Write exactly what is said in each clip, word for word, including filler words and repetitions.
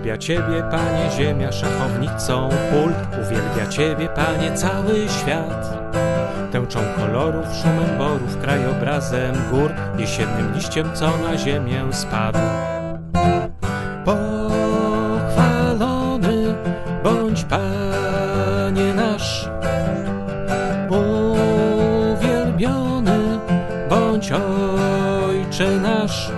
Uwielbia Ciebie, Panie, ziemia szachownicą pól. Uwielbia Ciebie, Panie, cały świat. Tęczą kolorów, szumem borów, krajobrazem gór, jesiennym liściem, co na ziemię spadł. Pochwalony bądź, Panie nasz, uwielbiony bądź, Ojcze nasz.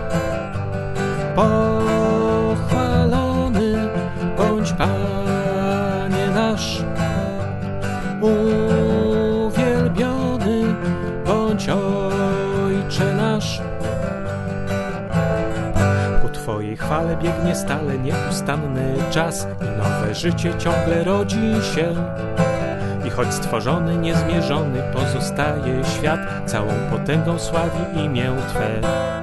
Pochwalony bądź, Panie nasz, uwielbiony bądź, Ojcze nasz. Ku Twojej chwale biegnie stale nieustanny czas i nowe życie ciągle rodzi się. I choć stworzony, niezmierzony pozostaje świat, całą potęgą sławi imię Twe.